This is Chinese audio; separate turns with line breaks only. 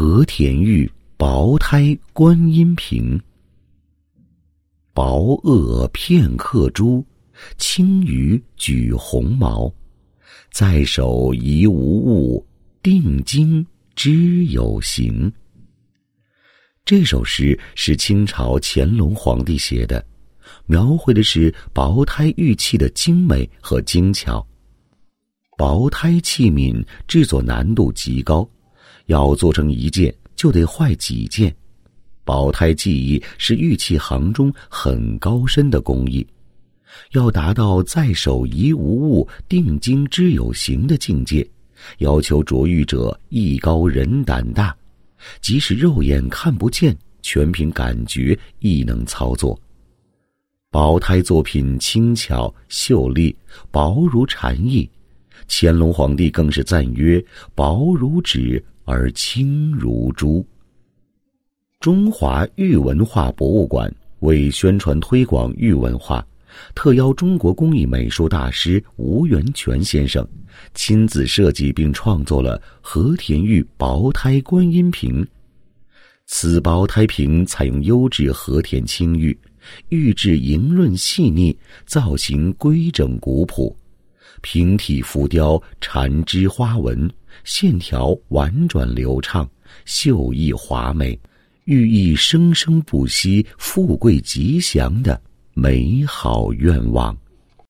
和田玉薄胎观音瓶。薄萼片刻珠，轻于举鸿毛。在手宜无物，定睛知有形。这首诗是清朝乾隆皇帝写的，描绘的是薄胎玉器的精美和精巧。薄胎器皿制作难度极高，要做成一件就得坏几件。薄胎技艺是玉器行中很高深的工艺，要达到在手宜无物，定睛知有形的境界，要求着玉者艺高人胆大，即使肉眼看不见，全凭感觉亦能操作。薄胎作品轻巧秀丽，薄如蝉翼，乾隆皇帝更是赞曰：薄如纸而轻如珠。中华玉文化博物馆为宣传推广玉文化，特邀中国工艺美术大师吴元全先生亲自设计并创作了和田玉薄胎观音瓶。此薄胎瓶采用优质和田青玉，玉质莹润细腻，造型规整古朴，瓶体浮雕缠枝花纹，线条婉转流畅，秀逸华美，寓意生生不息、富贵吉祥的美好愿望。